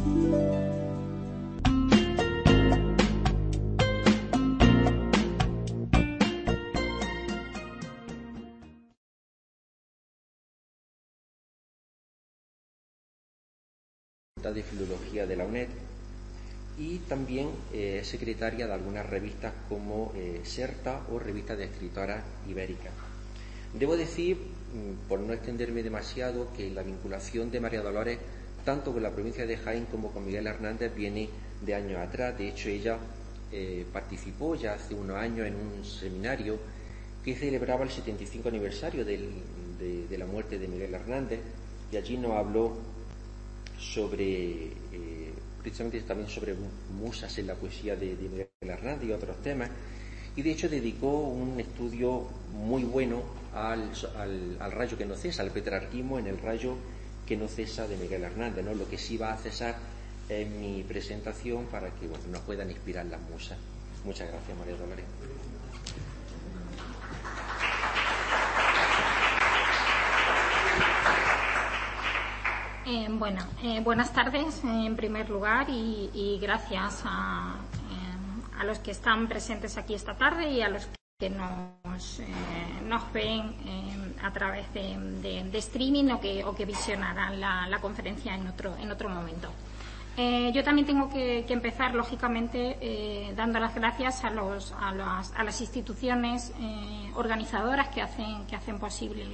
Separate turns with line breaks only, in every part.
de Filología de la UNED y también secretaria de algunas revistas como Serta o Revista de Escritoras Ibéricas. Debo decir, por no extenderme demasiado, que la vinculación de María Dolores tanto con la provincia de Jaén como con Miguel Hernández viene de años atrás. De hecho, ella participó ya hace unos años en un seminario que celebraba el 75 aniversario de la muerte de Miguel Hernández, y allí nos habló sobre precisamente también sobre musas en la poesía de Miguel Hernández y otros temas, y de hecho dedicó un estudio muy bueno al rayo que no cesa, al petrarquismo en el rayo que no cesa de Miguel Hernández, ¿no? Lo que sí va a cesar en mi presentación para que nos puedan inspirar las musas. Muchas gracias, María Dolores.
Buenas tardes en primer lugar y gracias a los que están presentes aquí esta tarde y a los que nos ven a través de streaming o que visionarán la conferencia en otro momento. Yo también tengo que empezar, lógicamente, dando las gracias a las instituciones organizadoras que hacen posible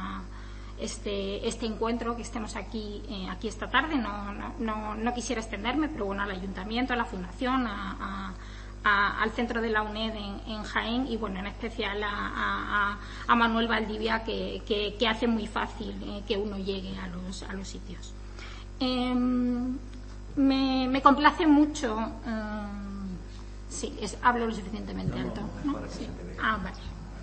este encuentro, que estemos aquí esta tarde. No quisiera extenderme, pero bueno, al Ayuntamiento, a la Fundación, al Centro de la UNED en Jaén y bueno, en especial a Manuel Valdivia, que hace muy fácil que uno llegue a los sitios. Me complace mucho. Sí, hablo lo suficientemente alto, ¿no? Sí. Vale.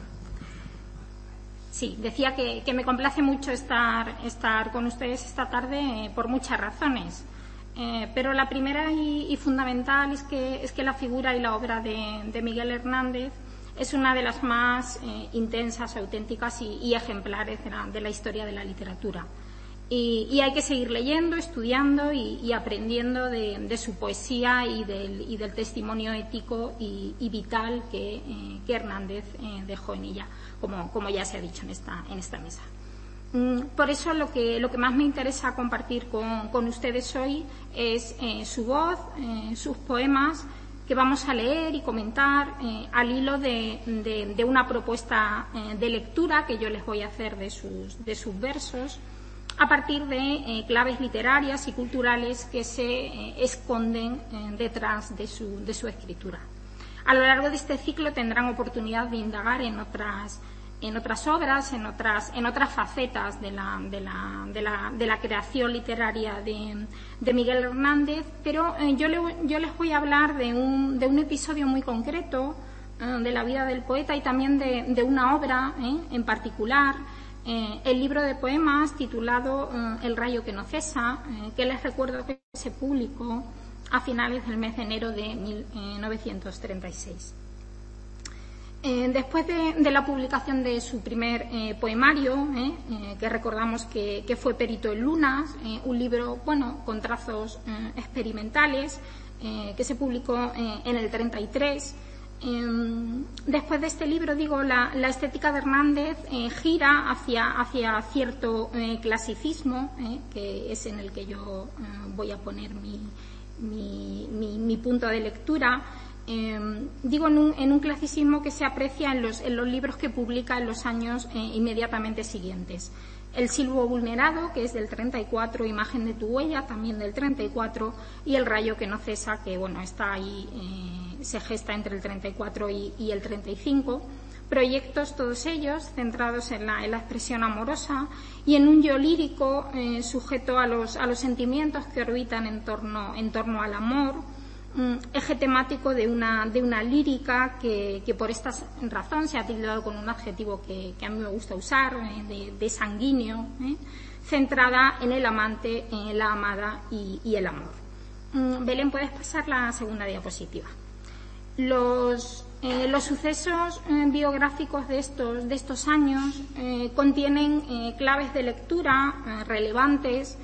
Sí, decía que me complace mucho estar con ustedes esta tarde por muchas razones. Pero la primera y fundamental es que la figura y la obra de Miguel Hernández es una de las más intensas, auténticas y ejemplares de la historia de la literatura. Y hay que seguir leyendo, estudiando y aprendiendo de su poesía y del testimonio ético y vital que Hernández dejó en ella, como ya se ha dicho en esta mesa. Por eso lo que más me interesa compartir con ustedes hoy es su voz, sus poemas, que vamos a leer y comentar al hilo de una propuesta de lectura que yo les voy a hacer de sus versos, a partir de claves literarias y culturales que se esconden detrás de su escritura. A lo largo de este ciclo tendrán oportunidad de indagar en otras obras, en otras facetas de la creación literaria de Miguel Hernández, pero yo les voy a hablar de un episodio muy concreto de la vida del poeta y también de una obra en particular, el libro de poemas titulado El rayo que no cesa, que les recuerdo que se publicó a finales del mes de enero de 1936. Después de la publicación de su primer poemario, que recordamos que fue Perito en Lunas, un libro con trazos experimentales, que se publicó en el 33. Después de este libro, la estética de Hernández gira hacia cierto clasicismo, que es en el que yo voy a poner mi punto de lectura. En un clasicismo que se aprecia en los libros que publica en los años inmediatamente siguientes. El silbo vulnerado, que es del 34, Imagen de tu huella, también del 34, y El rayo que no cesa, que está ahí, se gesta entre el 34 y el 35. Proyectos todos ellos centrados en la expresión amorosa y en un yo lírico sujeto a los sentimientos que orbitan en torno al amor, eje temático de una lírica que por esta razón se ha tildado con un adjetivo que a mí me gusta usar, de sanguíneo, centrada en el amante, en la amada y el amor. Belén, puedes pasar la segunda diapositiva. Los sucesos biográficos de estos años contienen claves de lectura relevantes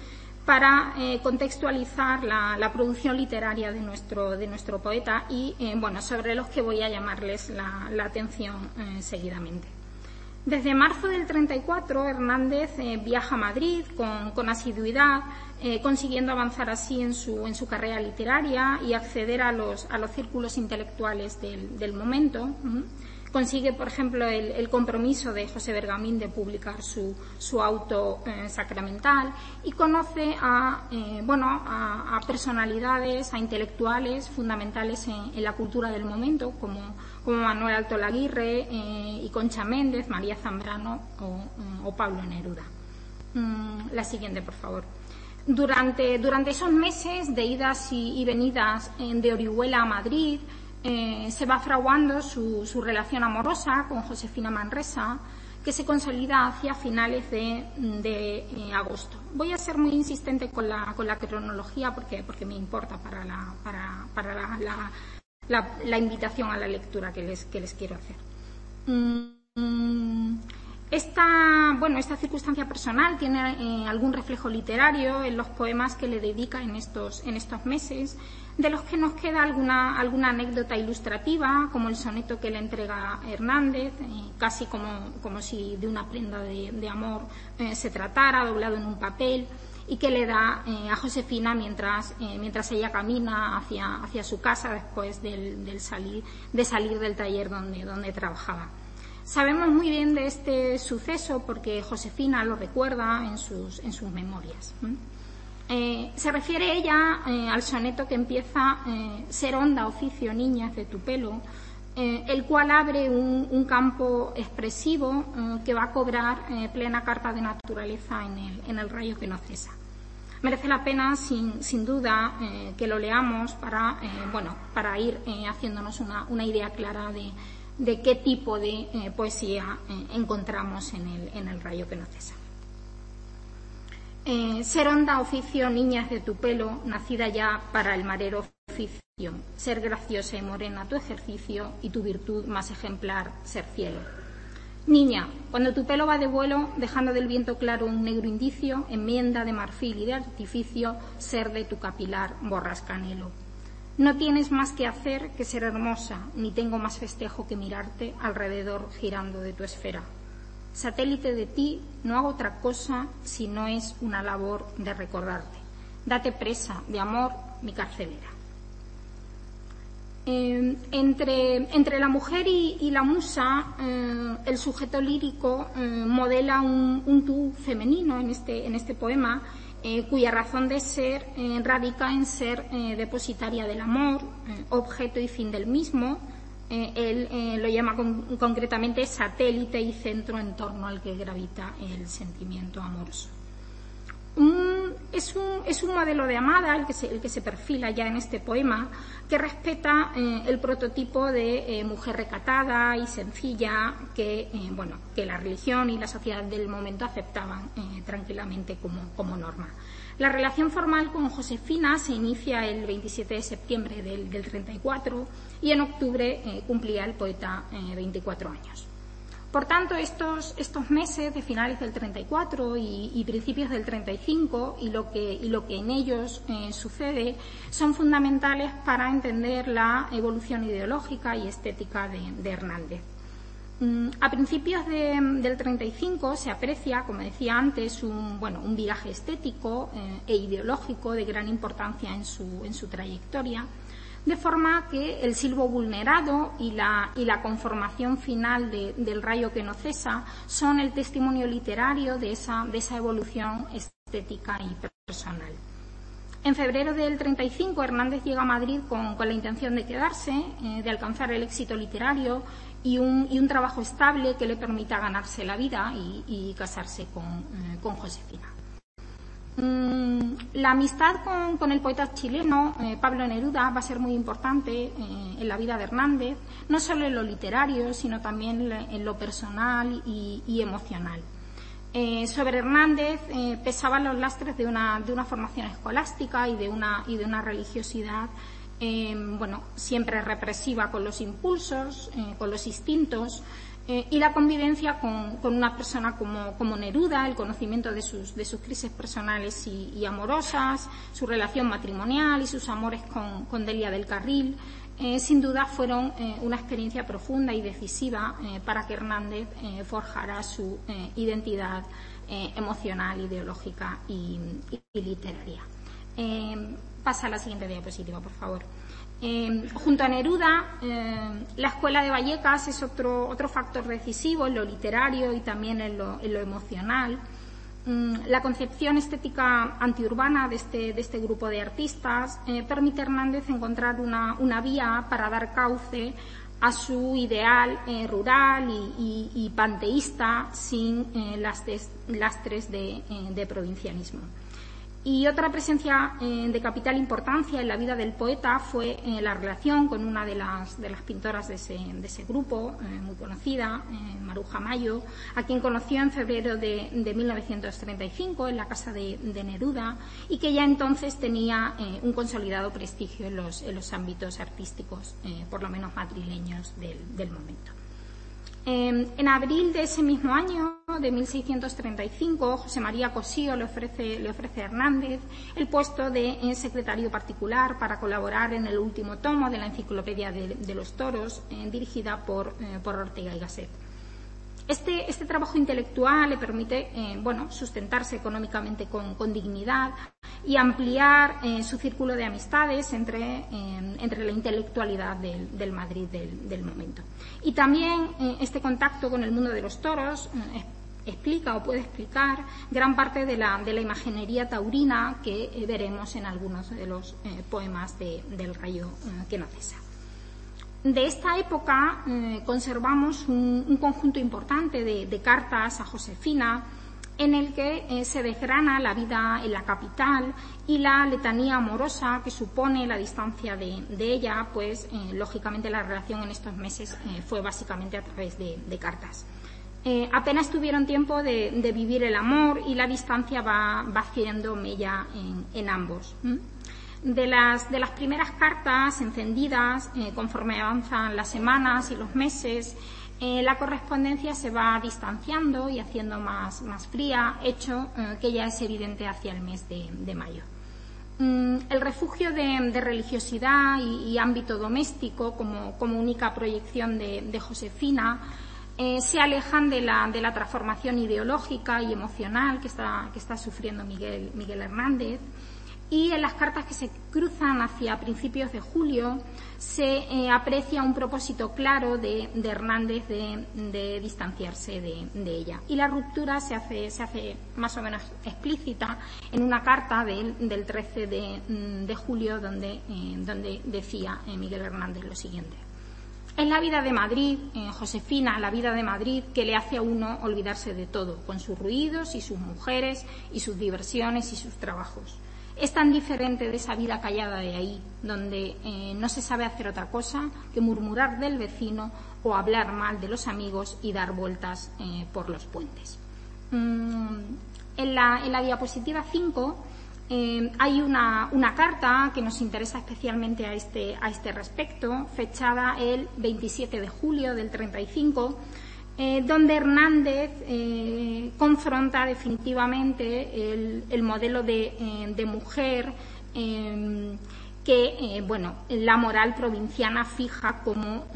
para contextualizar la producción literaria de nuestro poeta y, sobre los que voy a llamarles la atención seguidamente. Desde marzo del 34, Hernández viaja a Madrid con asiduidad, consiguiendo avanzar así en su carrera literaria y acceder a los círculos intelectuales del momento. Consigue, por ejemplo, el compromiso de José Bergamín de publicar su auto sacramental y conoce a personalidades, a intelectuales fundamentales en la cultura del momento, como Manuel Alto Laguirre y Concha Méndez, María Zambrano o Pablo Neruda. La siguiente, por favor. Durante esos meses de idas y venidas de Orihuela a Madrid, se va fraguando su relación amorosa con Josefina Manresa, que se consolida hacia finales de agosto. Voy a ser muy insistente con la cronología porque me importa para la invitación a la lectura que les quiero hacer. Esta circunstancia personal tiene algún reflejo literario en los poemas que le dedica en estos meses, de los que nos queda alguna anécdota ilustrativa, como el soneto que le entrega Hernández, casi como si de una prenda de amor se tratara, doblado en un papel, y que le da a Josefina mientras ella camina hacia su casa después de salir del taller donde trabajaba. Sabemos muy bien de este suceso porque Josefina lo recuerda en sus memorias. Se refiere ella al soneto que empieza «Ser honda, oficio, niñas de tu pelo», el cual abre un campo expresivo que va a cobrar plena carta de naturaleza en el rayo que no cesa. Merece la pena, sin duda, que lo leamos para ir haciéndonos una idea clara de qué tipo de poesía encontramos en el rayo que no cesa. Ser honda, oficio, niñas de tu pelo, nacida ya para el marero oficio, ser graciosa y morena tu ejercicio y tu virtud más ejemplar, ser cielo. Niña, cuando tu pelo va de vuelo, dejando del viento claro un negro indicio, enmienda de marfil y de artificio, ser de tu capilar borrascanelo. No tienes más que hacer que ser hermosa, ni tengo más festejo que mirarte alrededor girando de tu esfera. Satélite de ti, no hago otra cosa si no es una labor de recordarte. Date presa de amor, mi carcelera. Entre la mujer y la musa, el sujeto lírico modela un tú femenino en este poema, cuya razón de ser radica en ser depositaria del amor, objeto y fin del mismo. Él lo llama concretamente satélite y centro en torno al que gravita el sentimiento amoroso. Es un modelo de amada el que se perfila ya en este poema, que respeta el prototipo de mujer recatada y sencilla que la religión y la sociedad del momento aceptaban tranquilamente como norma. La relación formal con Josefina se inicia el 27 de septiembre del 34 y en octubre cumplía el poeta 24 años. Por tanto, estos meses de finales del 34 y principios del 35 y lo que en ellos sucede son fundamentales para entender la evolución ideológica y estética de Hernández. A principios del 35 se aprecia, como decía antes, un viraje estético e ideológico de gran importancia en su trayectoria, de forma que el silbo vulnerado y la conformación final del rayo que no cesa son el testimonio literario de esa evolución estética y personal. En febrero del 35 Hernández llega a Madrid con la intención de quedarse, de alcanzar el éxito literario y un trabajo estable que le permita ganarse la vida y casarse con Josefina. La amistad con el poeta chileno Pablo Neruda va a ser muy importante en la vida de Hernández, no solo en lo literario, sino también en lo personal y emocional. Sobre Hernández pesaban los lastres de una formación escolástica y de una religiosidad siempre represiva con los impulsos, con los instintos, y la convivencia con una persona como Neruda, el conocimiento de sus crisis personales y amorosas, su relación matrimonial y sus amores con Delia del Carril, sin duda fueron una experiencia profunda y decisiva para que Hernández forjara su identidad emocional, ideológica y literaria. Pasa a la siguiente diapositiva, por favor. Junto a Neruda, la escuela de Vallecas es otro factor decisivo en lo literario y también en lo emocional. La concepción estética antiurbana de este grupo de artistas permite a Hernández encontrar una vía para dar cauce a su ideal rural y panteísta sin lastres de provincianismo. Y otra presencia de capital importancia en la vida del poeta fue la relación con una de las pintoras de ese grupo, muy conocida, Maruja Mayo, a quien conoció en febrero de 1935 en la casa de Neruda y que ya entonces tenía un consolidado prestigio en los ámbitos artísticos, por lo menos madrileños, del momento. En abril de ese mismo año, de 1635, José María Cosío le ofrece a Hernández el puesto de secretario particular para colaborar en el último tomo de la Enciclopedia de los Toros, dirigida por Ortega y Gasset. Este trabajo intelectual le permite sustentarse económicamente con dignidad y ampliar su círculo de amistades entre la intelectualidad del Madrid del momento. Y también este contacto con el mundo de los toros explica o puede explicar gran parte de la imaginería taurina que veremos en algunos de los poemas del Rayo que no cesa. De esta época conservamos un conjunto importante de cartas a Josefina en el que se desgrana la vida en la capital y la letanía amorosa que supone la distancia de ella, pues lógicamente la relación en estos meses fue básicamente a través de cartas. Apenas tuvieron tiempo de vivir el amor y la distancia va haciendo mella en ambos. De las primeras cartas encendidas, conforme avanzan las semanas y los meses, la correspondencia se va distanciando y haciendo más fría, hecho que ya es evidente hacia el mes de mayo. El refugio de religiosidad y ámbito doméstico como única proyección de Josefina se alejan de la transformación ideológica y emocional que está sufriendo Miguel Hernández. Y en las cartas que se cruzan hacia principios de julio se aprecia un propósito claro de Hernández de distanciarse de ella. Y la ruptura se hace más o menos explícita en una carta del 13 de julio donde decía Miguel Hernández lo siguiente. Es la vida de Madrid, Josefina, la vida de Madrid, que le hace a uno olvidarse de todo, con sus ruidos y sus mujeres y sus diversiones y sus trabajos. Es tan diferente de esa vida callada de ahí, donde no se sabe hacer otra cosa que murmurar del vecino o hablar mal de los amigos y dar vueltas por los puentes. En la diapositiva 5 hay una carta que nos interesa especialmente a este respecto, fechada el 27 de julio del 35, donde Hernández confronta definitivamente el modelo de mujer que la moral provinciana fija como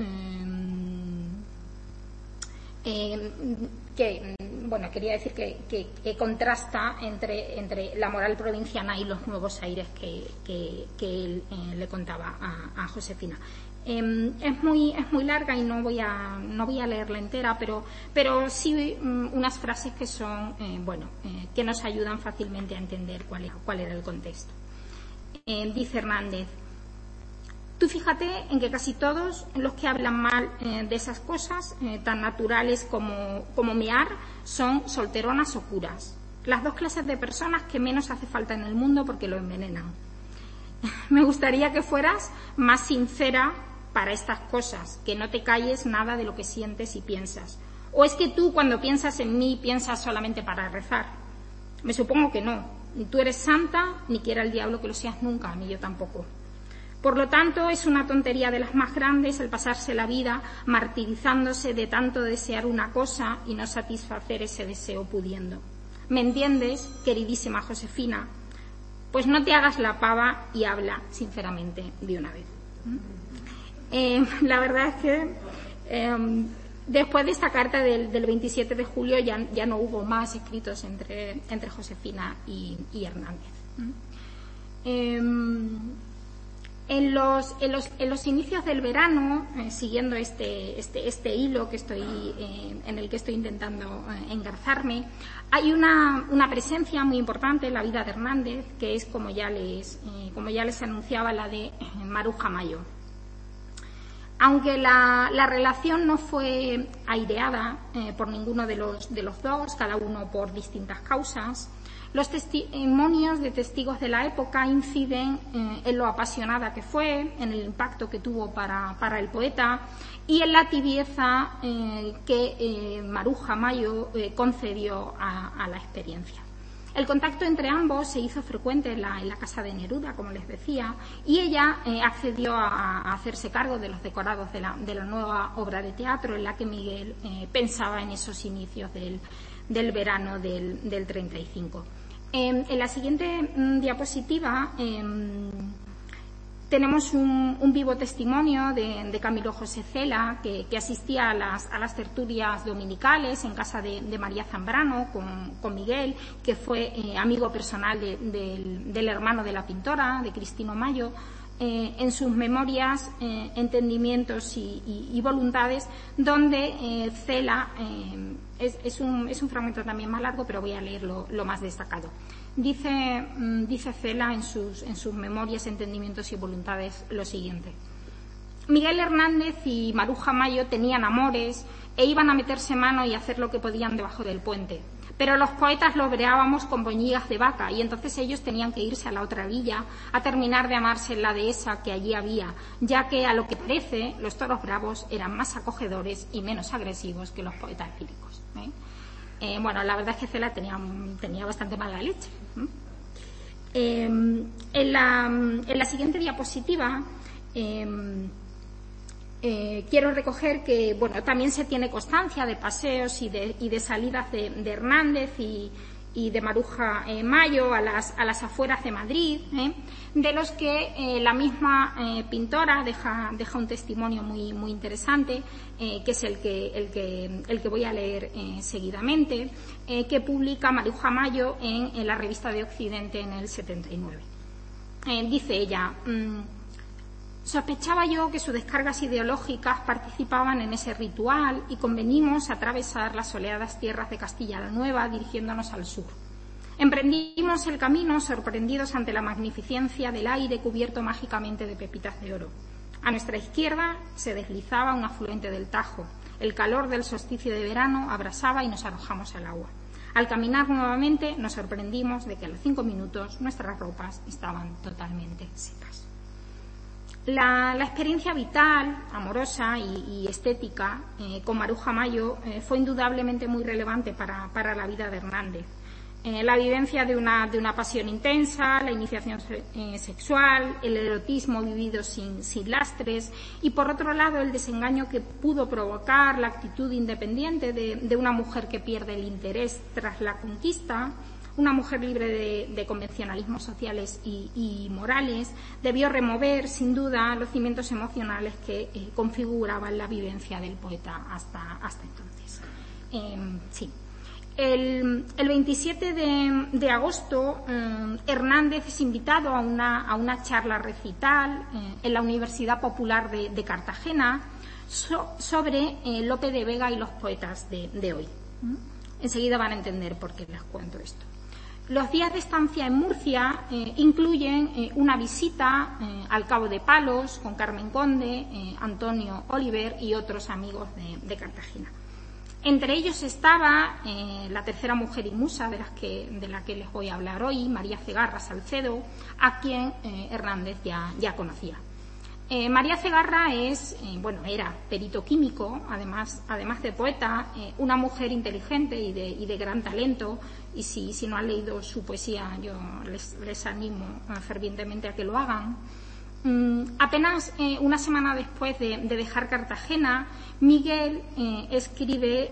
quería decir que contrasta entre la moral provinciana y los nuevos aires que él le contaba a Josefina. Es muy larga y no voy a leerla entera, pero sí unas frases que son que nos ayudan fácilmente a entender cuál era el contexto. Dice Hernández: tú fíjate en que casi todos los que hablan mal de esas cosas tan naturales como mear son solteronas o curas, las dos clases de personas que menos hace falta en el mundo porque lo envenenan. Me gustaría que fueras más sincera para estas cosas, que no te calles nada de lo que sientes y piensas. ¿O es que tú, cuando piensas en mí, piensas solamente para rezar? Me supongo que no. Ni tú eres santa, ni quiera el diablo que lo seas nunca, ni yo tampoco. Por lo tanto, es una tontería de las más grandes el pasarse la vida martirizándose de tanto desear una cosa y no satisfacer ese deseo pudiendo. ¿Me entiendes, queridísima Josefina? Pues no te hagas la pava y habla sinceramente de una vez. La verdad es que después de esta carta del 27 de julio ya no hubo más escritos entre Josefina y Hernández. En los inicios del verano, siguiendo este hilo en el que estoy intentando engarzarme, hay una presencia muy importante en la vida de Hernández, que es, como ya les anunciaba, la de Maruja Mayo. Aunque la relación no fue aireada por ninguno de los dos, cada uno por distintas causas, los testimonios de testigos de la época inciden en lo apasionada que fue, en el impacto que tuvo para el poeta y en la tibieza que Maruja Mayo concedió a la experiencia. El contacto entre ambos se hizo frecuente en la casa de Neruda, como les decía, y ella accedió a hacerse cargo de los decorados de la nueva obra de teatro en la que Miguel pensaba en esos inicios del verano del 35. En la siguiente diapositiva tenemos un vivo testimonio de Camilo José Cela, que asistía a las tertulias dominicales en casa de María Zambrano con Miguel, que fue amigo personal del hermano de la pintora, de Cristino Mayo. En sus memorias, entendimientos y voluntades, donde Cela, es un fragmento también más largo, pero voy a leer lo más destacado. Dice Cela en sus memorias, entendimientos y voluntades lo siguiente: Miguel Hernández y Maruja Mayo tenían amores e iban a meterse mano y hacer lo que podían debajo del puente. Pero los poetas lo breábamos con boñigas de vaca y entonces ellos tenían que irse a la otra villa a terminar de amarse en la dehesa que allí había, ya que, a lo que parece, los toros bravos eran más acogedores y menos agresivos que los poetas líricos. Bueno, la verdad es que Cela tenía bastante mala leche. En la siguiente diapositiva quiero recoger que, bueno, también se tiene constancia de paseos y de salidas de Hernández y de Maruja Mayo a las afueras de Madrid, de los que la misma pintora deja un testimonio muy interesante, que es el que voy a leer seguidamente, que publica Maruja Mayo en la Revista de Occidente en el 79. Dice ella: sospechaba yo que sus descargas ideológicas participaban en ese ritual y convenimos atravesar las soleadas tierras de Castilla la Nueva dirigiéndonos al sur. Emprendimos el camino sorprendidos ante la magnificencia del aire cubierto mágicamente de pepitas de oro. A nuestra izquierda se deslizaba un afluente del Tajo. El calor del solsticio de verano abrasaba y nos arrojamos al agua. Al caminar nuevamente nos sorprendimos de que a los 5 minutos nuestras ropas estaban totalmente secas. La experiencia vital, amorosa y estética con Maruja Mayo fue indudablemente muy relevante para la vida de Hernández. La vivencia de una pasión intensa, la iniciación sexual, el erotismo vivido sin lastres y, por otro lado, el desengaño que pudo provocar la actitud independiente de una mujer que pierde el interés tras la conquista. Una mujer libre de convencionalismos sociales y morales, debió remover, sin duda, los cimientos emocionales que configuraban la vivencia del poeta hasta entonces. Sí. El 27 de agosto, Hernández es invitado a una charla recital en la Universidad Popular de Cartagena sobre Lope de Vega y los poetas de hoy. Enseguida van a entender por qué les cuento esto. Los días de estancia en Murcia incluyen una visita al Cabo de Palos con Carmen Conde, Antonio Oliver y otros amigos de Cartagena. Entre ellos estaba la tercera mujer y musa de la que les voy a hablar hoy, María Cegarra Salcedo, a quien Hernández ya conocía. María Cegarra era perito químico, además de poeta, una mujer inteligente y de gran talento, y si no han leído su poesía yo les animo fervientemente a que lo hagan. Apenas una semana después de dejar Cartagena, Miguel escribe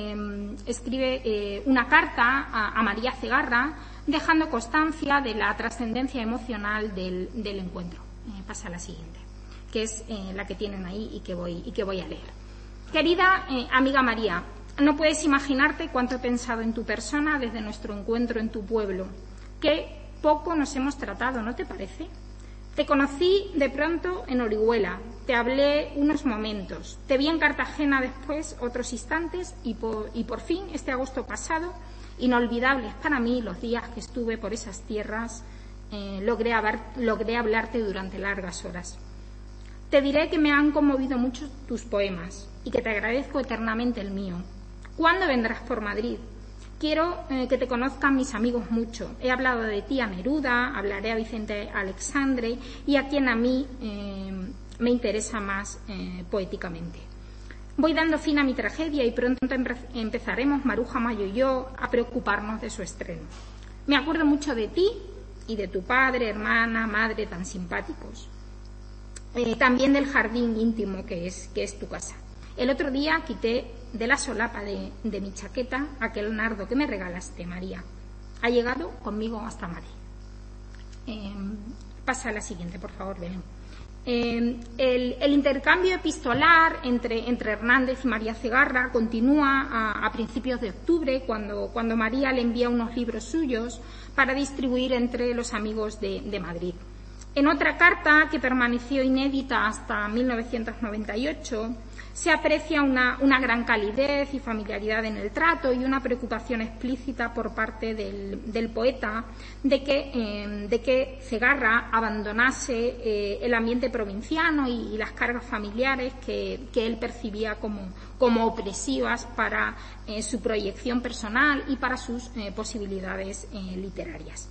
una carta a María Cegarra, dejando constancia de la trascendencia emocional del encuentro. Pasa a la siguiente, que es la que tienen ahí y que voy a leer. Querida amiga María, no puedes imaginarte cuánto he pensado en tu persona desde nuestro encuentro en tu pueblo. Qué poco nos hemos tratado, ¿no te parece? Te conocí de pronto en Orihuela, te hablé unos momentos, te vi en Cartagena después otros instantes y por fin este agosto pasado, inolvidables para mí los días que estuve por esas tierras, logré hablarte durante largas horas. Te diré que me han conmovido mucho tus poemas y que te agradezco eternamente el mío. ¿Cuándo vendrás por Madrid? Quiero que te conozcan mis amigos mucho. He hablado de ti a Neruda, hablaré a Vicente Alexandre y a quien a mí me interesa más poéticamente. Voy dando fin a mi tragedia y pronto empezaremos, Maruja Mayo y yo, a preocuparnos de su estreno. Me acuerdo mucho de ti y de tu padre, hermana, madre tan simpáticos. También del jardín íntimo que es tu casa. El otro día quité de la solapa de mi chaqueta aquel nardo que me regalaste, María. Ha llegado conmigo hasta Madrid. Pasa a la siguiente, por favor, Belén. El intercambio epistolar entre Hernández y María Cegarra continúa a principios de octubre, cuando María le envía unos libros suyos para distribuir entre los amigos de Madrid. En otra carta, que permaneció inédita hasta 1998, se aprecia una gran calidez y familiaridad en el trato y una preocupación explícita por parte del poeta de que Cegarra abandonase el ambiente provinciano y las cargas familiares que él percibía como opresivas para su proyección personal y para sus posibilidades literarias.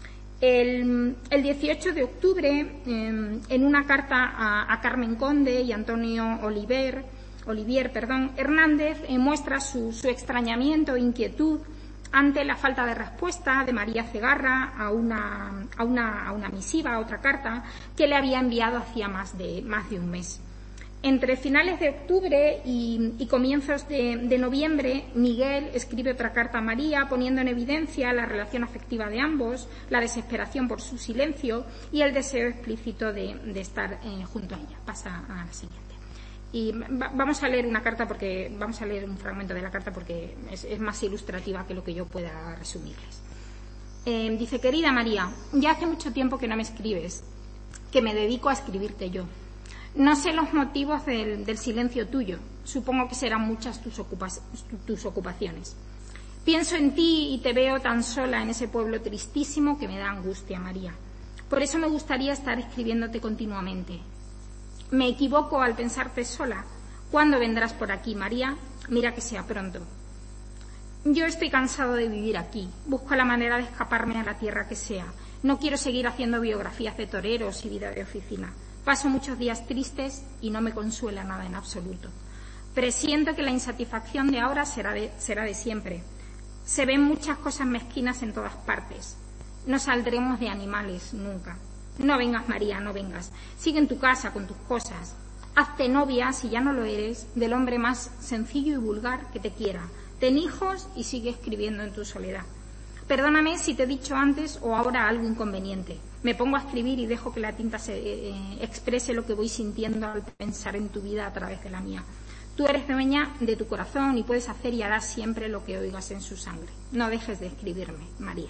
El 18 de octubre, en una carta a Carmen Conde y Antonio Olivier, Hernández muestra su extrañamiento e inquietud ante la falta de respuesta de María Cegarra a una misiva, a otra carta que le había enviado hacía más de un mes. Entre finales de octubre y comienzos de noviembre, Miguel escribe otra carta a María poniendo en evidencia la relación afectiva de ambos, la desesperación por su silencio y el deseo explícito de estar junto a ella. Pasa a la siguiente. Y vamos a leer un fragmento de la carta porque es más ilustrativa que lo que yo pueda resumirles. Dice: querida María, ya hace mucho tiempo que no me escribes, que me dedico a escribirte yo. No sé los motivos del silencio tuyo. Supongo que serán muchas tus ocupaciones. Pienso en ti y te veo tan sola en ese pueblo tristísimo que me da angustia, María. Por eso me gustaría estar escribiéndote continuamente. ¿Me equivoco al pensarte sola? ¿Cuándo vendrás por aquí, María? Mira que sea pronto. Yo estoy cansado de vivir aquí. Busco la manera de escaparme a la tierra que sea. No quiero seguir haciendo biografías de toreros y vida de oficina. Paso muchos días tristes y no me consuela nada en absoluto. Presiento que la insatisfacción de ahora será de siempre. Se ven muchas cosas mezquinas en todas partes. No saldremos de animales nunca. No vengas, María, no vengas. Sigue en tu casa con tus cosas. Hazte novia, si ya no lo eres, del hombre más sencillo y vulgar que te quiera. Ten hijos y sigue escribiendo en tu soledad. Perdóname si te he dicho antes o ahora algo inconveniente. Me pongo a escribir y dejo que la tinta exprese lo que voy sintiendo al pensar en tu vida a través de la mía. Tú eres dueña de tu corazón y puedes hacer y harás siempre lo que oigas en su sangre. No dejes de escribirme, María.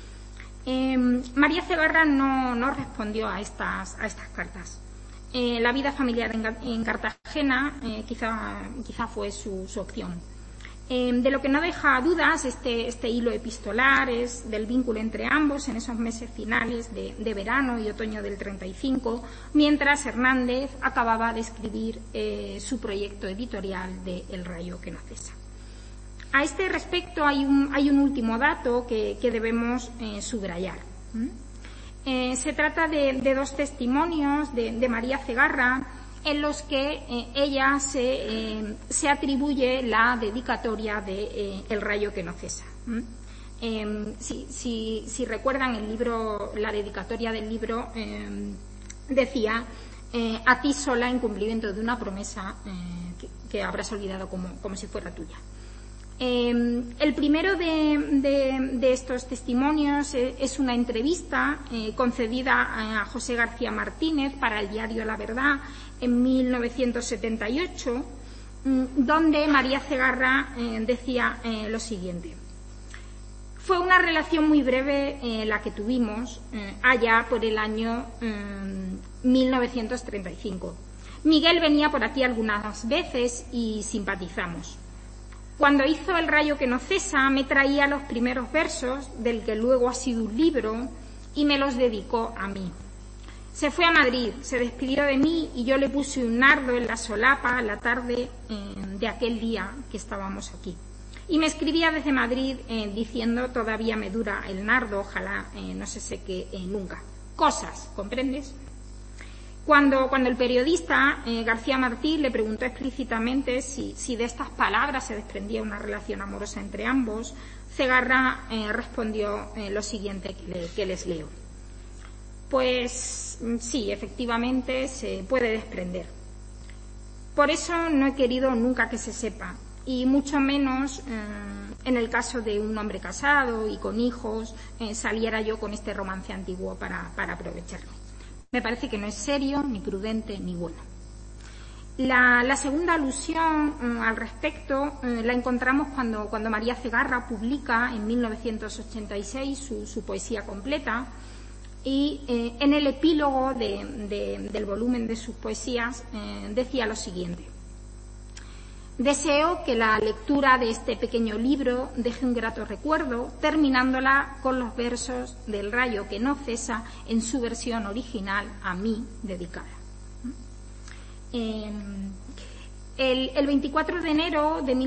María Cegarra no respondió a estas cartas. La vida familiar en Cartagena quizá fue su opción. De lo que no deja dudas este hilo epistolar es del vínculo entre ambos en esos meses finales de verano y otoño del 35, mientras Hernández acababa de escribir su proyecto editorial de El rayo que no cesa. A este respecto hay un último dato que debemos subrayar. Se trata de dos testimonios de María Cegarra en los que ella se atribuye la dedicatoria de El rayo que no cesa. Si recuerdan el libro, la dedicatoria del libro decía: a ti sola en cumplimiento de una promesa que habrás olvidado como si fuera tuya. El primero de estos testimonios es una entrevista concedida a José García Martínez para el diario La Verdad en 1978, donde María Cegarra decía lo siguiente: fue una relación muy breve la que tuvimos allá por el año 1935. Miguel venía por aquí algunas veces y simpatizamos. Cuando hizo El rayo que no cesa, me traía los primeros versos del que luego ha sido un libro y me los dedicó a mí. Se fue a Madrid, se despidió de mí y yo le puse un nardo en la solapa la tarde de aquel día que estábamos aquí. Y me escribía desde Madrid diciendo: todavía me dura el nardo, ojalá no se seque nunca. Cosas, ¿comprendes? Cuando el periodista García Martín le preguntó explícitamente si de estas palabras se desprendía una relación amorosa entre ambos, Cegarra respondió lo siguiente que les leo: pues sí, efectivamente se puede desprender. Por eso no he querido nunca que se sepa, y mucho menos en el caso de un hombre casado y con hijos saliera yo con este romance antiguo para aprovecharme. Me parece que no es serio, ni prudente, ni bueno. La segunda alusión al respecto la encontramos cuando María Cegarra publica en 1986 su poesía completa, y en el epílogo del volumen de sus poesías decía lo siguiente: deseo que la lectura de este pequeño libro deje un grato recuerdo, terminándola con los versos del rayo que no cesa en su versión original, a mí dedicada. El 24 de enero de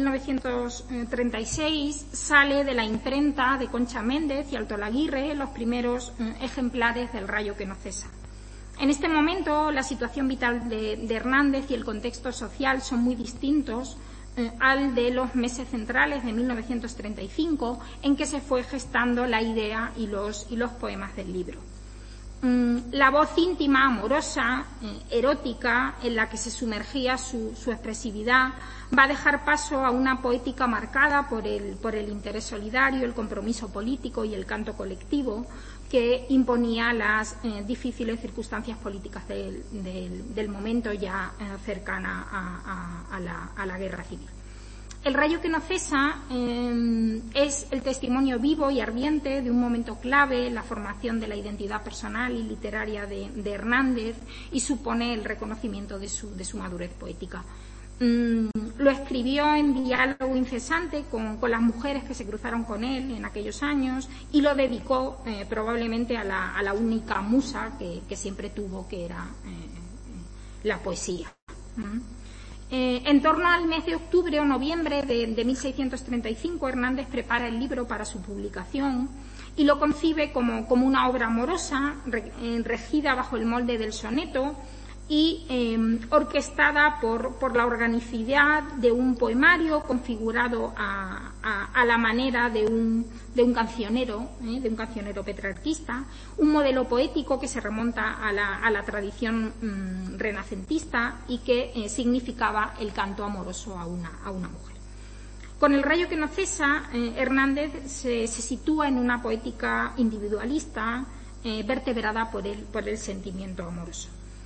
1936 sale de la imprenta de Concha Méndez y Alto Laguirre los primeros ejemplares del rayo que no cesa. En este momento, la situación vital de Hernández y el contexto social son muy distintos al de los meses centrales de 1935, en que se fue gestando la idea y los poemas del libro. La voz íntima, amorosa, erótica, en la que se sumergía su expresividad, va a dejar paso a una poética marcada por el interés solidario, el compromiso político y el canto colectivo, que imponía las difíciles circunstancias políticas del momento, ya cercana a la guerra civil. El rayo que no cesa es el testimonio vivo y ardiente de un momento clave en la formación de la identidad personal y literaria de Hernández, y supone el reconocimiento de su madurez poética. Lo escribió en diálogo incesante con las mujeres que se cruzaron con él en aquellos años, y lo dedicó probablemente a la única musa que siempre tuvo, que era la poesía. En torno al mes de octubre o noviembre de 1635, Hernández prepara el libro para su publicación y lo concibe como una obra amorosa, regida bajo el molde del soneto y orquestada por la organicidad de un poemario configurado a la manera de un cancionero petrarquista, un modelo poético que se remonta a la tradición renacentista y que significaba el canto amoroso a una mujer. Con el rayo que no cesa, Hernández se sitúa en una poética individualista vertebrada por el sentimiento amoroso.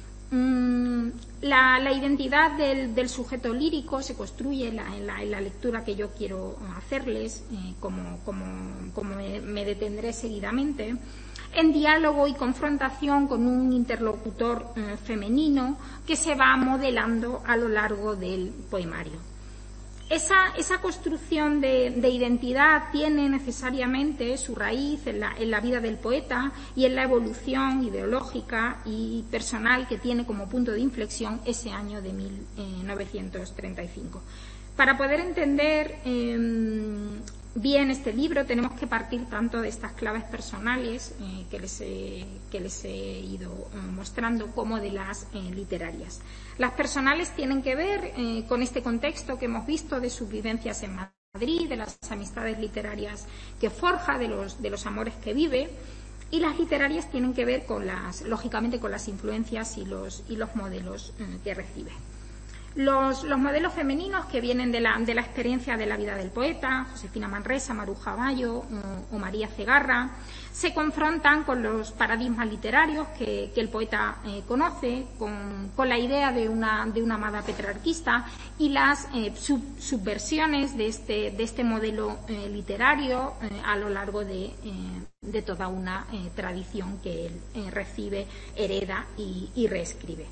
La identidad del sujeto lírico se construye en la lectura que yo quiero hacerles, como me detendré seguidamente, en diálogo y confrontación con un interlocutor femenino que se va modelando a lo largo del poemario. Esa construcción de identidad tiene necesariamente su raíz en la vida del poeta y en la evolución ideológica y personal que tiene como punto de inflexión ese año de 1935. Para poder entender bien este libro tenemos que partir tanto de estas claves personales que les he ido mostrando, como de las literarias. Las personales tienen que ver con este contexto que hemos visto de sus vivencias en Madrid, de las amistades literarias que forja, de los amores que vive. y las literarias tienen que ver lógicamente con las influencias y los modelos que recibe. Los modelos femeninos que vienen de la experiencia de la vida del poeta, Josefina Manresa, Maruja Bayo o María Cegarra, se confrontan con los paradigmas literarios que el poeta conoce, con la idea de una amada petrarquista y las subversiones de este modelo literario a lo largo de toda una tradición que él recibe, hereda y reescribe.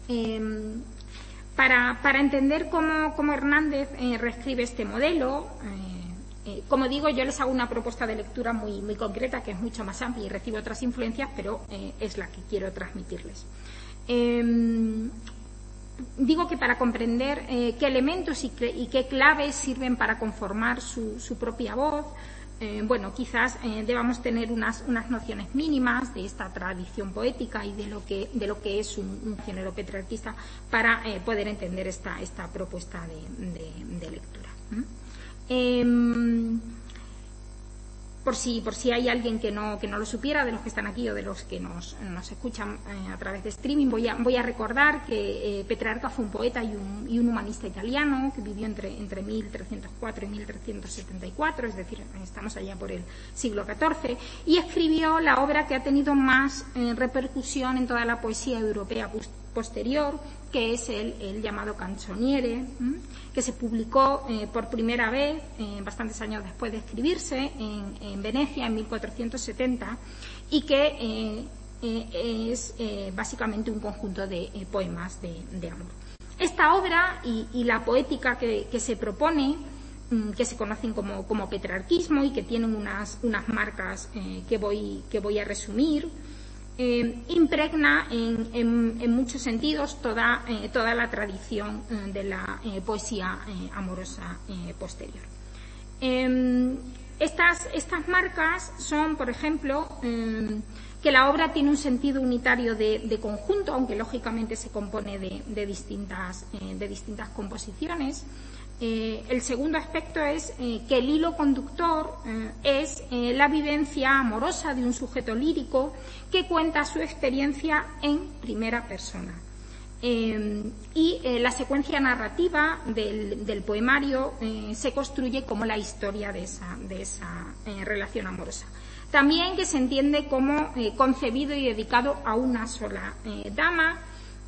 Para entender cómo Hernández reescribe este modelo, como digo, yo les hago una propuesta de lectura muy concreta, que es mucho más amplia y recibe otras influencias, pero es la que quiero transmitirles. Digo que para comprender qué elementos y qué claves sirven para conformar su propia voz, quizás debamos tener unas nociones mínimas de esta tradición poética y de lo que es un género petrarquista para poder entender esta propuesta de lectura. Por si hay alguien que no lo supiera, de los que están aquí o de los que nos escuchan a través de streaming, voy a recordar que Petrarca fue un poeta y un humanista italiano que vivió entre 1304 y 1374, es decir, estamos allá por el siglo XIV, y escribió la obra que ha tenido más repercusión en toda la poesía europea posterior, que es el llamado Canzoniere, que se publicó por primera vez, bastantes años después de escribirse, en Venecia en 1470, y que es básicamente un conjunto de poemas de amor. Esta obra y la poética que se propone, que se conocen como petrarquismo y que tienen unas marcas que voy a resumir, impregna en muchos sentidos toda la tradición de la poesía amorosa posterior. Estas marcas son, por ejemplo, que la obra tiene un sentido unitario de conjunto, aunque lógicamente se compone de distintas composiciones. El segundo aspecto es que el hilo conductor es la vivencia amorosa de un sujeto lírico que cuenta su experiencia en primera persona. Y la secuencia narrativa del poemario se construye como la historia de esa relación amorosa. También que se entiende como concebido y dedicado a una sola dama.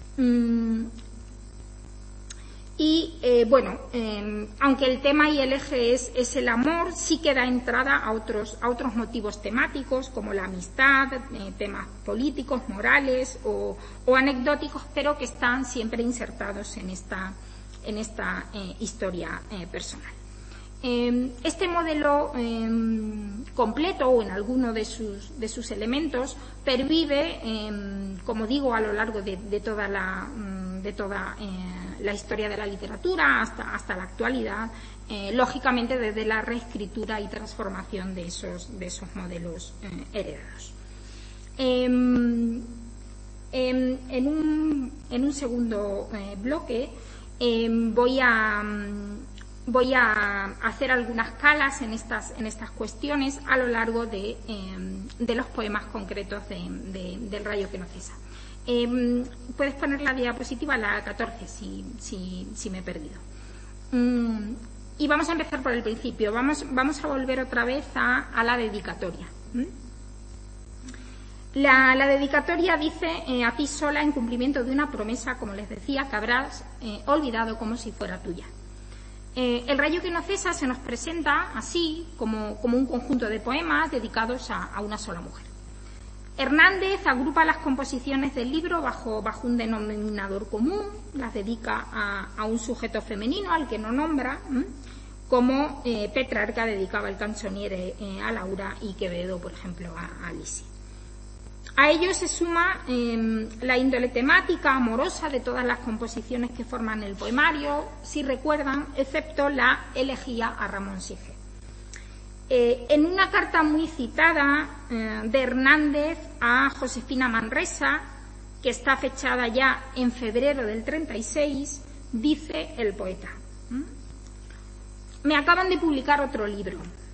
Aunque el tema y el eje es el amor, sí que da entrada a otros motivos temáticos como la amistad, temas políticos, morales o anecdóticos, pero que están siempre insertados en esta historia personal. Este modelo completo o en alguno de sus elementos pervive, como digo, a lo largo de toda la historia de la literatura hasta la actualidad, lógicamente desde la reescritura y transformación de esos modelos heredados. En un segundo bloque voy a hacer algunas calas en estas cuestiones a lo largo de los poemas concretos del Rayo que no cesa. Puedes poner la diapositiva, la 14, si me he perdido. Y vamos a empezar por el principio. Vamos a volver otra vez a la dedicatoria. La dedicatoria dice: a ti sola, en cumplimiento de una promesa, como les decía, que habrás olvidado como si fuera tuya. El Rayo que no cesa se nos presenta así como un conjunto de poemas dedicados a una sola mujer. Hernández agrupa las composiciones del libro bajo un denominador común, las dedica a un sujeto femenino al que no nombra, como Petrarca dedicaba el Canzoniere a Laura y Quevedo, por ejemplo, a Lisi. A ello se suma la índole temática amorosa de todas las composiciones que forman el poemario, si recuerdan, excepto la elegía a Ramón Sige. En una carta muy citada de Hernández a Josefina Manresa, que está fechada ya en febrero del 36, dice el poeta: me acaban de publicar otro libro.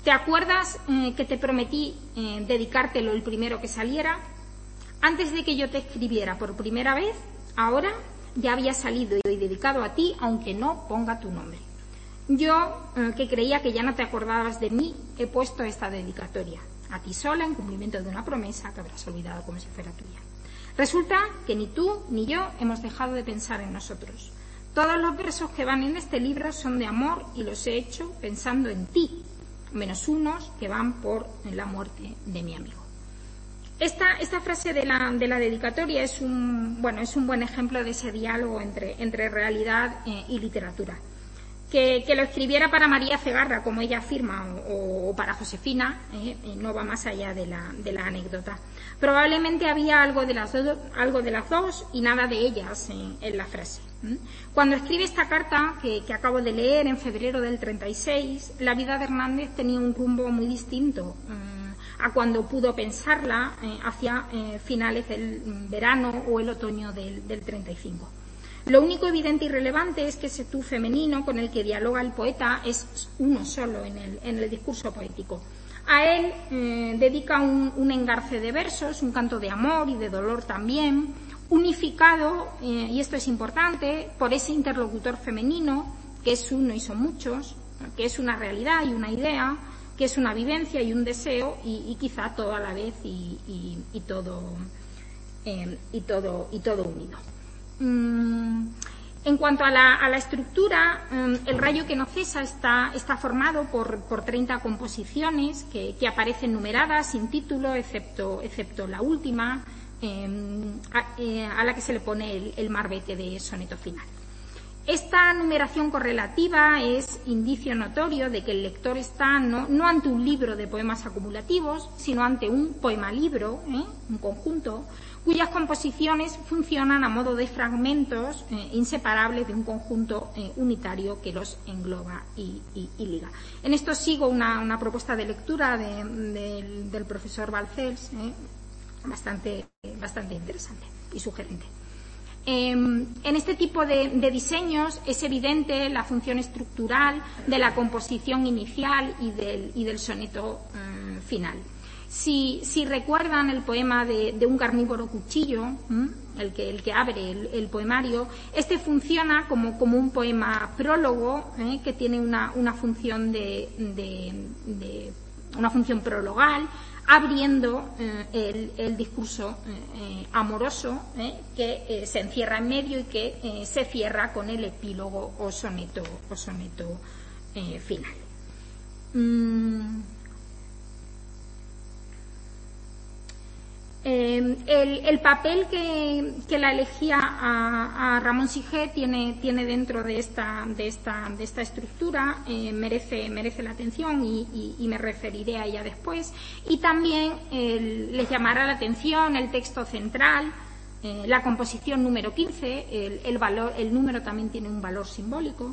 ¿Te acuerdas que te prometí dedicártelo el primero que saliera? Antes de que yo te escribiera por primera vez, ahora ya había salido y dedicado a ti, aunque no ponga tu nombre. Yo, que creía que ya no te acordabas de mí, he puesto esta dedicatoria a ti sola en cumplimiento de una promesa que habrás olvidado como si fuera tuya. Resulta que ni tú ni yo hemos dejado de pensar en nosotros. Todos los versos que van en este libro son de amor y los he hecho pensando en ti, menos unos que van por la muerte de mi amigo. Esta frase de la dedicatoria es un buen ejemplo de ese diálogo entre realidad y literatura. Que lo escribiera para María Cegarra, como ella afirma, o para Josefina, no va más allá de la anécdota. Probablemente había algo de las dos y nada de ellas en la frase. Cuando escribe esta carta, que acabo de leer en febrero del 36, la vida de Hernández tenía un rumbo muy distinto a cuando pudo pensarla hacia finales del verano o el otoño del 35. Lo único evidente y relevante es que ese tú femenino con el que dialoga el poeta es uno solo en el discurso poético. A él dedica un engarce de versos, un canto de amor y de dolor también, unificado, y esto es importante, por ese interlocutor femenino, que es uno y son muchos, que es una realidad y una idea, que es una vivencia y un deseo, y quizá todo a la vez y todo unido. En cuanto a la estructura, El rayo que no cesa está formado por 30 composiciones que aparecen numeradas, sin título, excepto la última, a la que se le pone el marbete de soneto final. Esta numeración correlativa es indicio notorio de que el lector está no ante un libro de poemas acumulativos, sino ante un poema-libro, un conjunto, cuyas composiciones funcionan a modo de fragmentos inseparables de un conjunto unitario que los engloba y liga. En esto sigo una propuesta de lectura del profesor Balcells, bastante interesante y sugerente. En este tipo de diseños es evidente la función estructural de la composición inicial y del soneto final. Si recuerdan el poema de un carnívoro cuchillo, el que abre el poemario, este funciona como un poema prólogo que tiene una función una función prologal, abriendo el discurso amoroso que se encierra en medio y que se cierra con el epílogo o soneto final. El papel que la elegía a Ramón Sige tiene dentro de esta estructura merece la atención y me referiré a ella después, y también les llamará la atención el texto central, la composición número 15, el número también tiene un valor simbólico,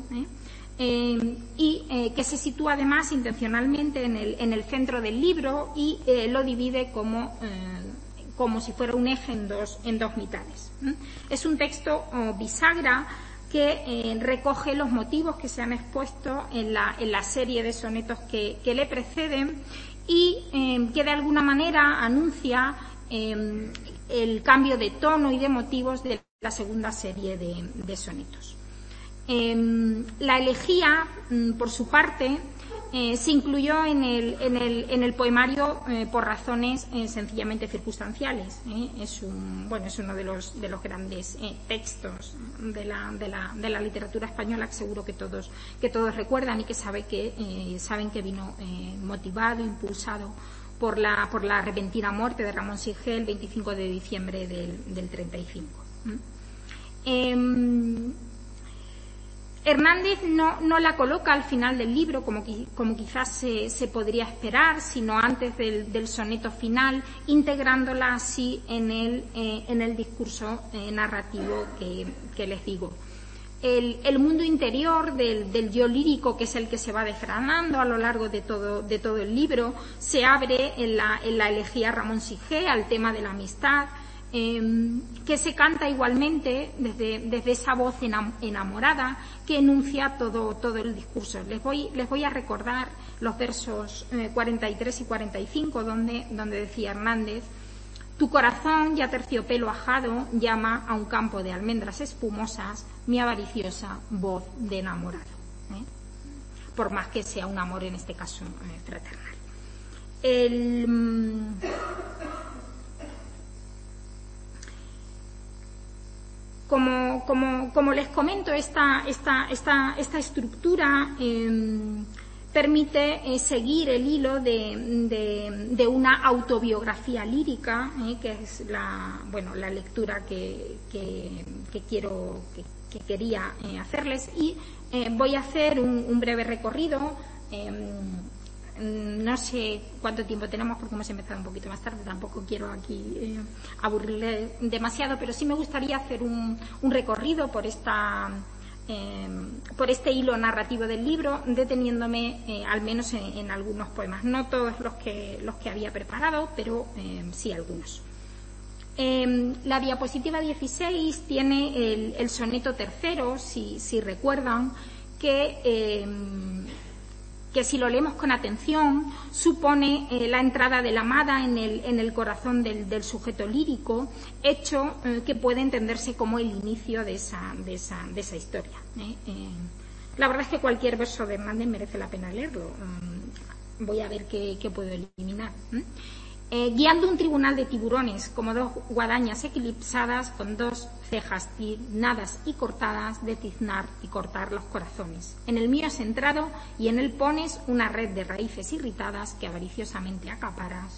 y que se sitúa además intencionalmente en el centro del libro y lo divide como si fuera un eje en dos mitades. Es un texto bisagra que recoge los motivos que se han expuesto en la serie de sonetos que le preceden y que de alguna manera anuncia el cambio de tono y de motivos de la segunda serie de sonetos. La elegía, por su parte, se incluyó en el poemario por razones sencillamente circunstanciales. Es uno de los grandes textos de la literatura española que seguro que todos recuerdan y que saben que vino motivado, impulsado por la repentina muerte de Ramón Sige el 25 de diciembre del 35. Hernández no la coloca al final del libro como quizás se podría esperar, sino antes del soneto final, integrándola así en el discurso narrativo que les digo. El mundo interior del yo lírico, que es el que se va desgranando a lo largo de todo el libro, se abre en la elegía Ramón Sige al tema de la amistad, que se canta igualmente desde esa voz enamorada que enuncia todo el discurso. Les voy a recordar los versos 43 y 45 donde decía Hernández: tu corazón ya terciopelo ajado llama a un campo de almendras espumosas mi avariciosa voz de enamorado, por más que sea un amor en este caso fraternal. Como les comento, esta estructura permite seguir el hilo de una autobiografía lírica, que es la lectura que quería hacerles, y voy a hacer un breve recorrido. No sé cuánto tiempo tenemos porque hemos empezado un poquito más tarde, tampoco quiero aquí aburrirle demasiado, pero sí me gustaría hacer un recorrido por este hilo narrativo del libro, deteniéndome al menos en algunos poemas, no todos los que había preparado, pero sí algunos. La diapositiva 16 tiene el soneto tercero, si recuerdan, que si lo leemos con atención supone la entrada de la amada en el corazón del sujeto lírico, hecho que puede entenderse como el inicio de esa historia. La verdad es que cualquier verso de Hernández merece la pena leerlo. Voy a ver qué puedo eliminar. Guiando un tribunal de tiburones como dos guadañas eclipsadas con dos cejas tiznadas y cortadas de tiznar y cortar los corazones. En el mío has entrado y en él pones una red de raíces irritadas que avariciosamente acaparadas,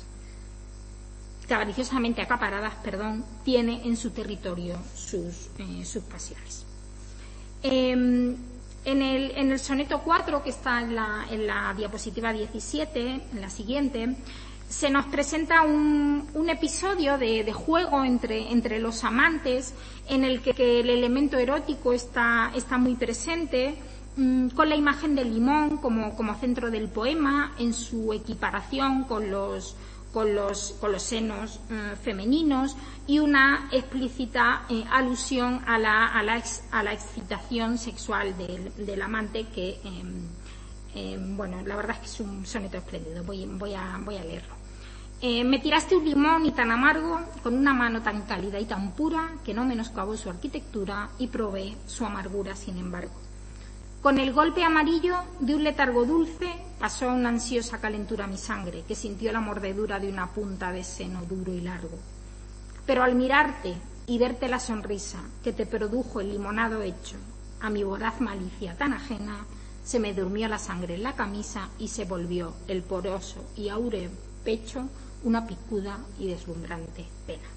tiene en su territorio sus pasiones. En el soneto 4, que está en la diapositiva 17, en la siguiente, se nos presenta un episodio de juego entre los amantes, en el que el elemento erótico está muy presente, con la imagen del limón como centro del poema, en su equiparación con los senos femeninos, y una explícita alusión a la excitación sexual del amante, que la verdad es que es un soneto espléndido. Voy a leerlo. Me tiraste un limón y tan amargo, con una mano tan cálida y tan pura, que no menoscabó su arquitectura y probé su amargura sin embargo. Con el golpe amarillo de un letargo dulce pasó una ansiosa calentura mi sangre, que sintió la mordedura de una punta de seno duro y largo. Pero al mirarte y verte la sonrisa que te produjo el limonado hecho, a mi voraz malicia tan ajena, se me durmió la sangre en la camisa y se volvió el poroso y áureo pecho una picuda y deslumbrante pena.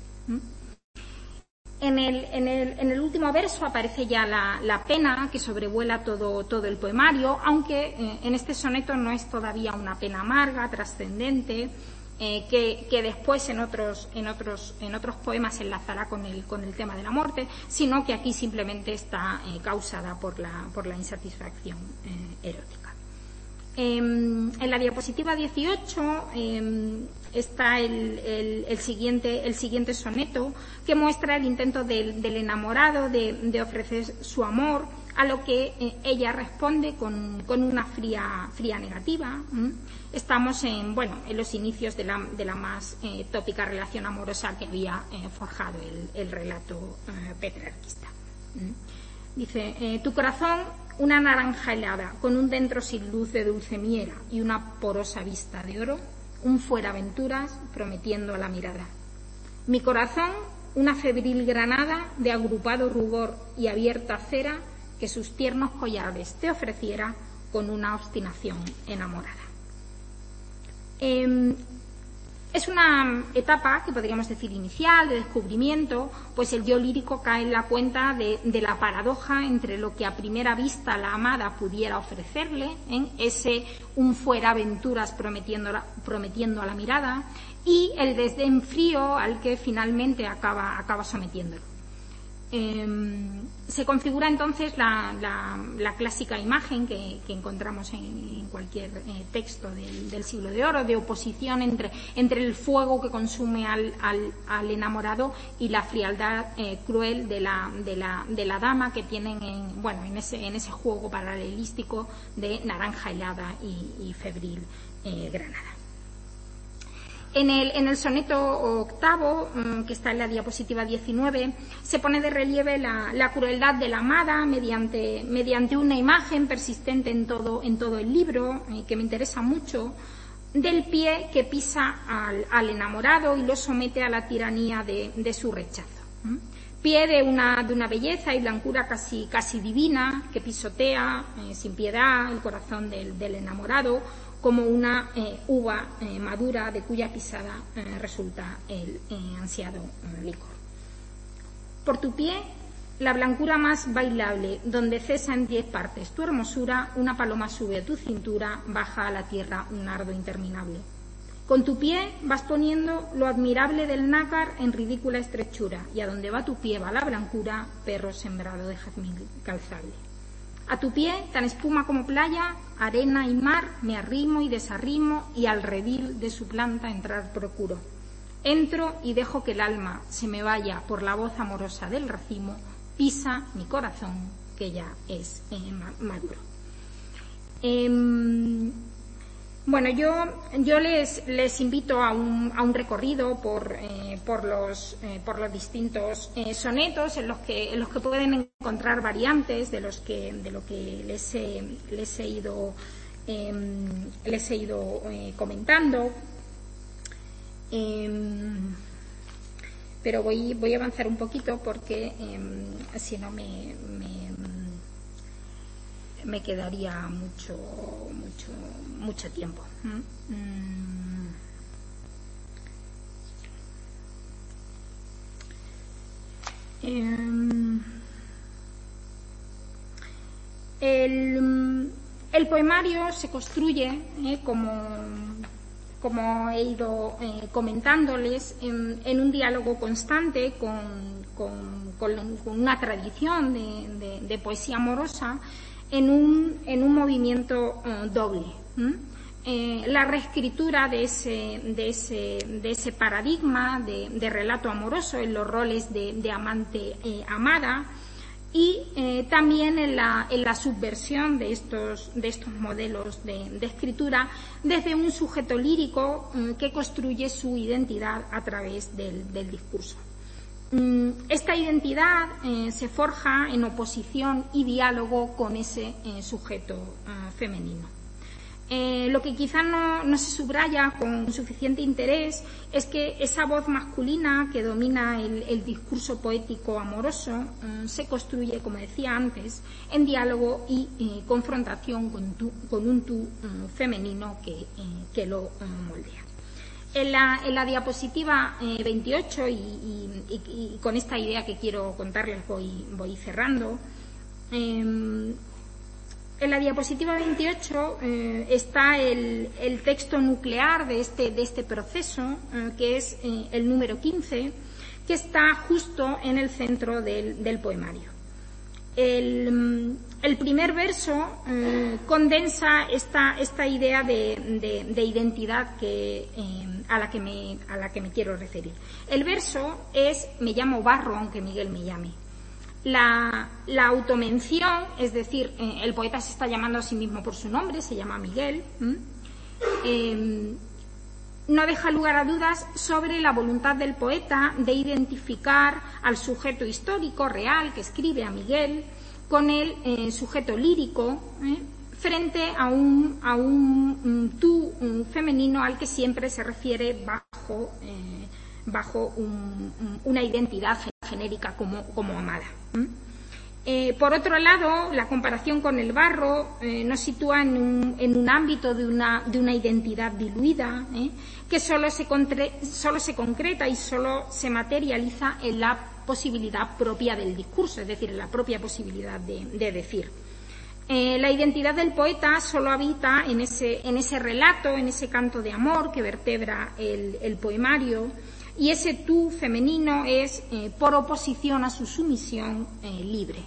En el último verso aparece ya la pena que sobrevuela todo el poemario, aunque en este soneto no es todavía una pena amarga, trascendente, que después en otros poemas se enlazará con el tema de la muerte, sino que aquí simplemente está causada por la insatisfacción erótica. En la diapositiva 18 está el siguiente soneto, que muestra el intento del enamorado de ofrecer su amor, a lo que ella responde con una fría negativa. Estamos en los inicios de la más tópica relación amorosa que había forjado el relato petrarquista. Dice: tu corazón, una naranja helada, con un dentro sin luz de dulce miera y una porosa vista de oro, un fueraventuras prometiendo a la mirada. Mi corazón, una febril granada de agrupado rubor y abierta cera, que sus tiernos collares te ofreciera con una obstinación enamorada. Es una etapa que podríamos decir inicial, de descubrimiento, pues el yo lírico cae en la cuenta de la paradoja entre lo que a primera vista la amada pudiera ofrecerle, ese un fuera aventuras prometiendo a la mirada, y el desdén frío al que finalmente acaba sometiéndolo. Se configura entonces la clásica imagen que encontramos en cualquier texto del Siglo de Oro, de oposición entre el fuego que consume al enamorado y la frialdad cruel de la dama que tienen en ese juego paralelístico de naranja helada y febril granada. En el soneto octavo, que está en la diapositiva 19, se pone de relieve la crueldad de la amada mediante una imagen persistente en todo el libro, que me interesa mucho, del pie que pisa al enamorado y lo somete a la tiranía de su rechazo. Pie de una belleza y blancura casi divina, que pisotea sin piedad el corazón del enamorado, como una uva madura de cuya pisada resulta el ansiado licor. Por tu pie, la blancura más bailable, donde cesa en 10 partes tu hermosura, una paloma sube a tu cintura, baja a la tierra un nardo interminable. Con tu pie vas poniendo lo admirable del nácar en ridícula estrechura, y a donde va tu pie va la blancura, perro sembrado de jazmín calzable. A tu pie, tan espuma como playa, arena y mar, me arrimo y desarrimo, y al redil de su planta entrar procuro. Entro y dejo que el alma se me vaya por la voz amorosa del racimo, pisa mi corazón, que ya es maduro. Bueno, yo les invito a un recorrido por los distintos sonetos en los que pueden encontrar variantes de lo que les he ido comentando. Pero voy a avanzar un poquito porque si no me quedaría mucho tiempo. El poemario se construye, como he ido comentándoles, en un diálogo constante con una tradición de poesía amorosa, en un movimiento doble. La reescritura de ese paradigma de relato amoroso en los roles de amante amada, y también en la subversión de estos modelos de escritura desde un sujeto lírico que construye su identidad a través del discurso. Esta identidad se forja en oposición y diálogo con ese sujeto femenino. Lo que quizá no se subraya con suficiente interés es que esa voz masculina que domina el discurso poético amoroso se construye, como decía antes, en diálogo y confrontación con un tú femenino que lo moldea. En la diapositiva 28, y con esta idea que quiero contarles voy cerrando. En la diapositiva 28 está el texto nuclear de este proceso, que es el número 15, que está justo en el centro del poemario. El primer verso condensa esta idea de identidad a la que me quiero referir. El verso es "me llamo Barro aunque Miguel me llame". La automención, es decir, el poeta se está llamando a sí mismo por su nombre, se llama Miguel, no deja lugar a dudas sobre la voluntad del poeta de identificar al sujeto histórico real que escribe a Miguel con el sujeto lírico, frente a un tú femenino al que siempre se refiere bajo una identidad genérica como amada. Por otro lado, la comparación con el barro nos sitúa en un ámbito de una identidad diluida, que solo se concreta y solo se materializa en la posibilidad propia del discurso, es decir, en la propia posibilidad de decir. La identidad del poeta solo habita en ese relato, en ese canto de amor que vertebra el poemario, y ese tú femenino es, por oposición a su sumisión, libre.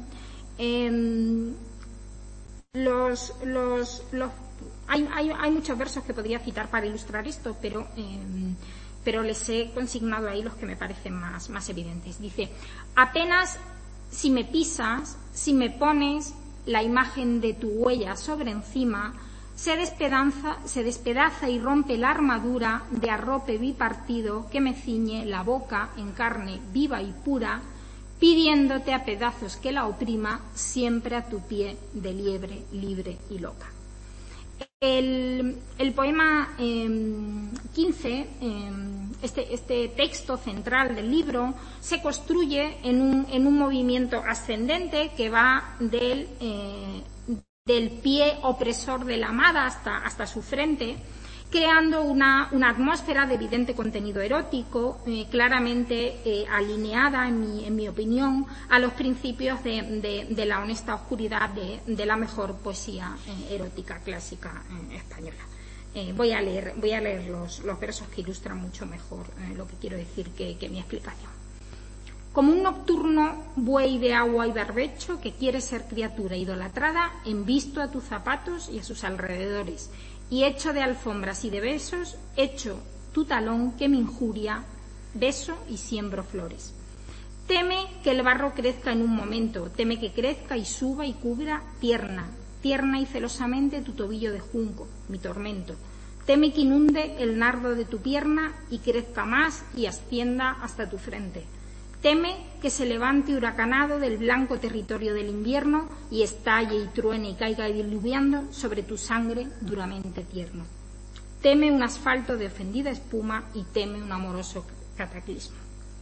Hay muchos versos que podría citar para ilustrar esto, pero les he consignado ahí los que me parecen más evidentes. Dice: apenas si me pisas, si me pones la imagen de tu huella sobre encima, se despedaza y rompe la armadura de arrope bipartido que me ciñe la boca en carne viva y pura, pidiéndote a pedazos que la oprima, siempre a tu pie de liebre, libre y loca. El poema 15, este texto central del libro, se construye en un movimiento ascendente que va del pie opresor de la amada hasta su frente, creando una atmósfera de evidente contenido erótico, claramente alineada, en mi opinión, a los principios de la honesta oscuridad de la mejor poesía erótica clásica española. Voy a leer los versos que ilustran mucho mejor lo que quiero decir que mi explicación. Como un nocturno buey de agua y barbecho que quiere ser criatura idolatrada, envisto a tus zapatos y a sus alrededores, y hecho de alfombras y de besos, hecho tu talón que me injuria, beso y siembro flores. Teme que el barro crezca en un momento, teme que crezca y suba y cubra tierna y celosamente tu tobillo de junco, mi tormento. Teme que inunde el nardo de tu pierna y crezca más y ascienda hasta tu frente. Teme que se levante huracanado del blanco territorio del invierno y estalle y truene y caiga diluviando sobre tu sangre duramente tierno. Teme un asfalto de ofendida espuma y teme un amoroso cataclismo.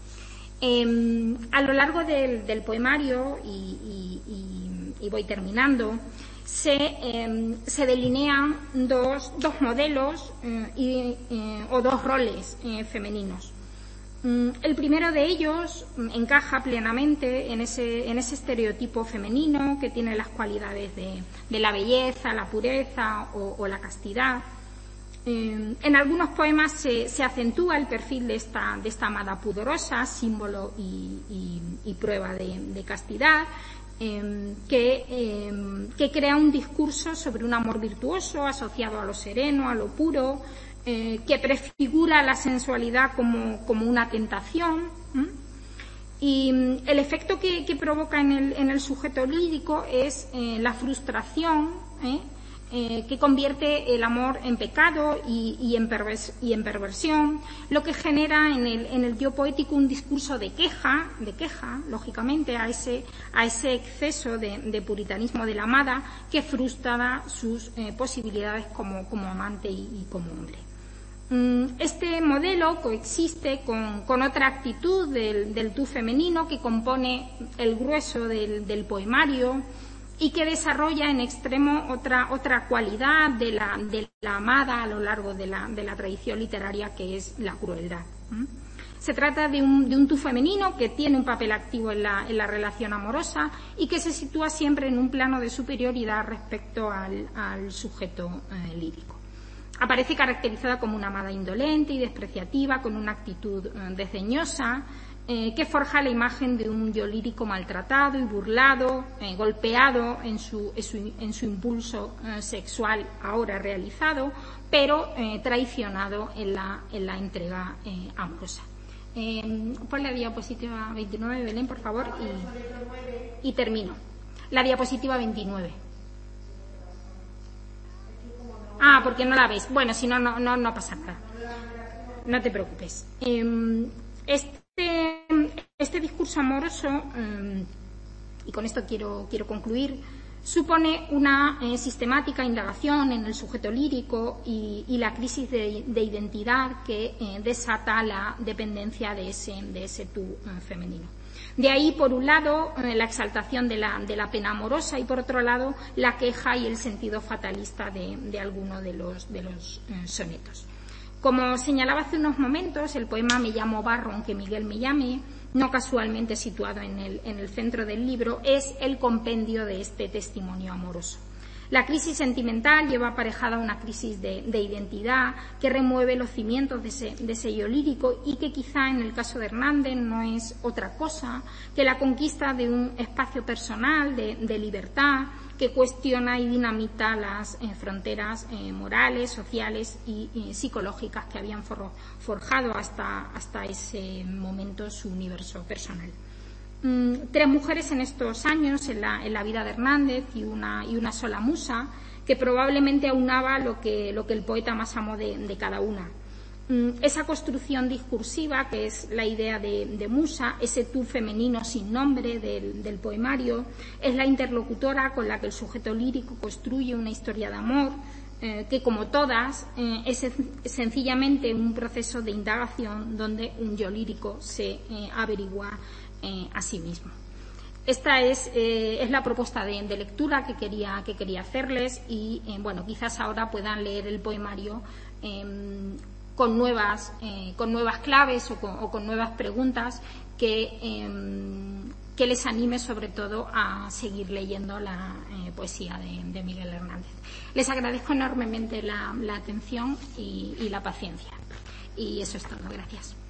A lo largo del poemario, y voy terminando, se delinean dos modelos o dos roles femeninos. El primero de ellos encaja plenamente en ese estereotipo femenino que tiene las cualidades de la belleza, la pureza o la castidad. En algunos poemas se acentúa el perfil de esta amada pudorosa, símbolo y prueba de castidad, que crea un discurso sobre un amor virtuoso asociado a lo sereno, a lo puro, que prefigura la sensualidad como una tentación, y el efecto que provoca en el sujeto lírico es la frustración, que convierte el amor en pecado y en perversión, lo que genera en el yo poético un discurso de queja, lógicamente, a ese exceso de puritanismo de la amada que frustra sus posibilidades como amante y como hombre. Este modelo coexiste con otra actitud del tú femenino que compone el grueso del poemario y que desarrolla en extremo otra cualidad de la amada a lo largo de la tradición literaria, que es la crueldad. Se trata de un tú femenino que tiene un papel activo en la relación amorosa y que se sitúa siempre en un plano de superioridad respecto al sujeto lírico. Aparece caracterizada como una amada indolente y despreciativa, con una actitud desdeñosa, que forja la imagen de un yo lírico maltratado y burlado, golpeado en su impulso sexual ahora realizado, pero traicionado en la entrega amorosa. Pon la diapositiva 29, Belén, por favor, y termino. La diapositiva 29. Ah, porque no la ves. Bueno, si no pasa nada. No te preocupes. Este discurso amoroso, y con esto quiero concluir, supone una sistemática indagación en el sujeto lírico y la crisis de identidad que desata la dependencia de ese tú femenino. De ahí, por un lado, la exaltación de la pena amorosa y, por otro lado, la queja y el sentido fatalista de alguno de los sonetos. Como señalaba hace unos momentos, el poema Me llamo barro aunque Miguel me llame, no casualmente situado en el centro del libro, es el compendio de este testimonio amoroso. La crisis sentimental lleva aparejada una crisis de identidad que remueve los cimientos de ese yo lírico y que quizá en el caso de Hernández no es otra cosa que la conquista de un espacio personal de libertad que cuestiona y dinamita las fronteras morales, sociales y psicológicas que habían forjado hasta ese momento su universo personal. 3 mujeres en estos años en la vida de Hernández y una sola musa que probablemente aunaba lo que el poeta más amó de cada una. Esa construcción discursiva que es la idea de musa, ese tú femenino sin nombre del poemario, es la interlocutora con la que el sujeto lírico construye una historia de amor que, como todas, es sencillamente un proceso de indagación donde un yo lírico se averigua a sí mismo. Esta es la propuesta de lectura que quería hacerles y, bueno, quizás ahora puedan leer el poemario con nuevas claves o con nuevas preguntas que les anime sobre todo a seguir leyendo la poesía de Miguel Hernández. Les agradezco enormemente la atención y la paciencia. Y eso es todo. Gracias.